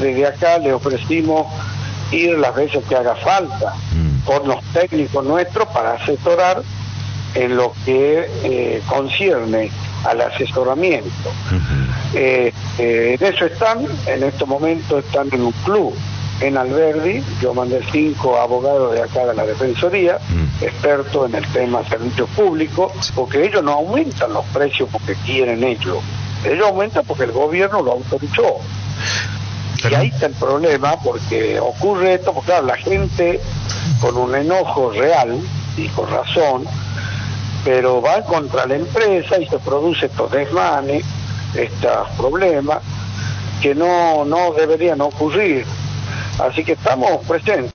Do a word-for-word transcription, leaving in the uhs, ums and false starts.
desde acá le ofrecimos ir las veces que haga falta con los técnicos nuestros para asesorar en lo que eh, concierne al asesoramiento. Uh-huh. eh, eh, en eso están, en este momento están en un club en Alberdi. Yo mandé cinco abogados de acá de la Defensoría, uh-huh, expertos en el tema servicios públicos, porque ellos no aumentan los precios porque quieren ellos, ellos aumentan porque el gobierno lo autorizó. Y ahí está el problema, porque ocurre esto, porque claro, la gente con un enojo real y con razón, pero va contra la empresa y se produce estos desmanes, estos problemas que no, no deberían ocurrir. Así que estamos presentes.